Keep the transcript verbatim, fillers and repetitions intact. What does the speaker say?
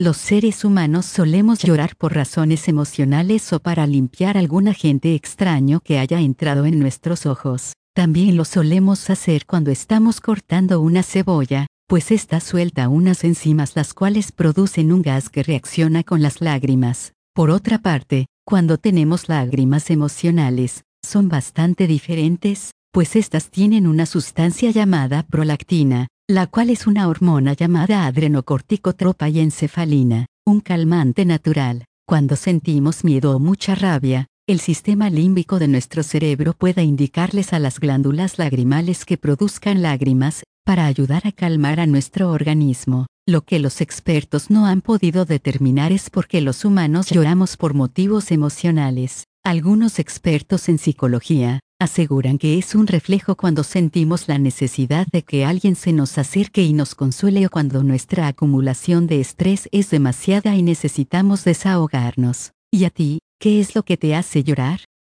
Los seres humanos solemos llorar por razones emocionales o para limpiar algún agente extraño que haya entrado en nuestros ojos. También lo solemos hacer cuando estamos cortando una cebolla, pues esta suelta unas enzimas las cuales producen un gas que reacciona con las lágrimas. Por otra parte, cuando tenemos lágrimas emocionales, son bastante diferentes, pues estas tienen una sustancia llamada prolactina, la cual es una hormona llamada adrenocorticotropa y encefalina, un calmante natural. Cuando sentimos miedo o mucha rabia, el sistema límbico de nuestro cerebro puede indicarles a las glándulas lagrimales que produzcan lágrimas, para ayudar a calmar a nuestro organismo. Lo que los expertos no han podido determinar es por qué los humanos lloramos por motivos emocionales. Algunos expertos en psicología aseguran que es un reflejo cuando sentimos la necesidad de que alguien se nos acerque y nos consuele o cuando nuestra acumulación de estrés es demasiada y necesitamos desahogarnos. ¿Y a ti, qué es lo que te hace llorar?